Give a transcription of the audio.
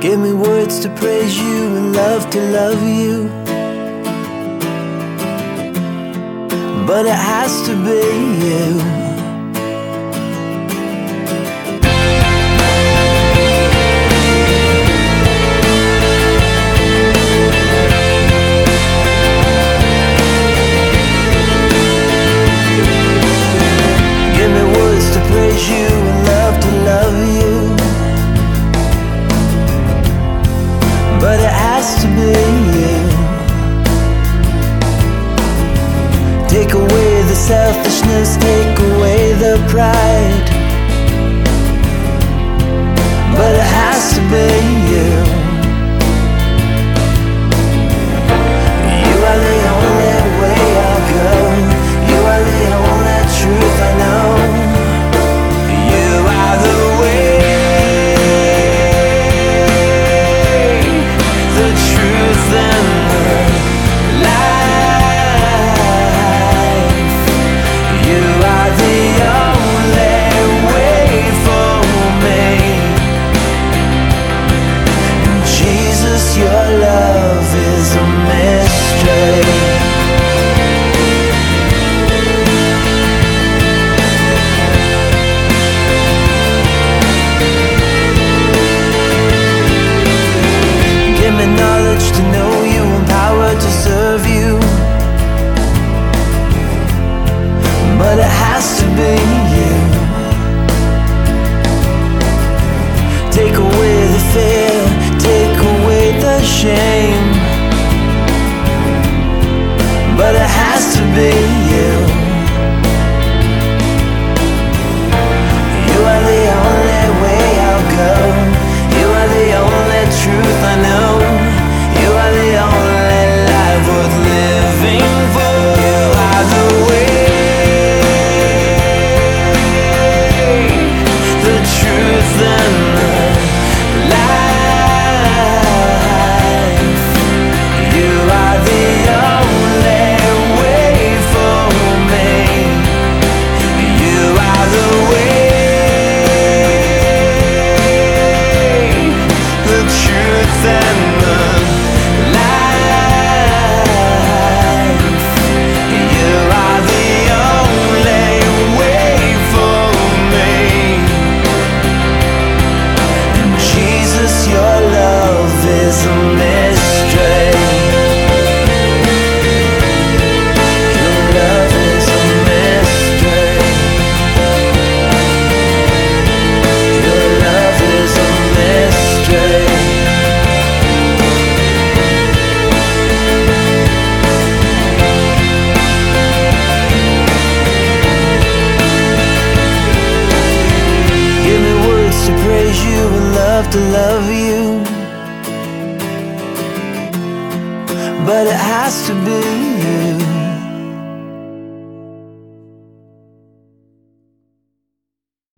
Give me words to praise you and love to love you, but it has to be you. Praise you and love to love you, but it has to be you. Take away the selfishness, take away the pride, but it has to be you. You are the only way I'll go. You are the only truth I know. But it has to be you. Take away the fear, take away the shame, but it has to be you. You are the only way I'll go. You are the only truth I know. You are the only life worth living for. You are the way, truth and life. You are the only way for me. You are the way, the truth and the life. You are the only way for me. Your love is a mystery. Your love is a mystery. Your love is a mystery. Give me words to praise you and love to love you, but it has to be you.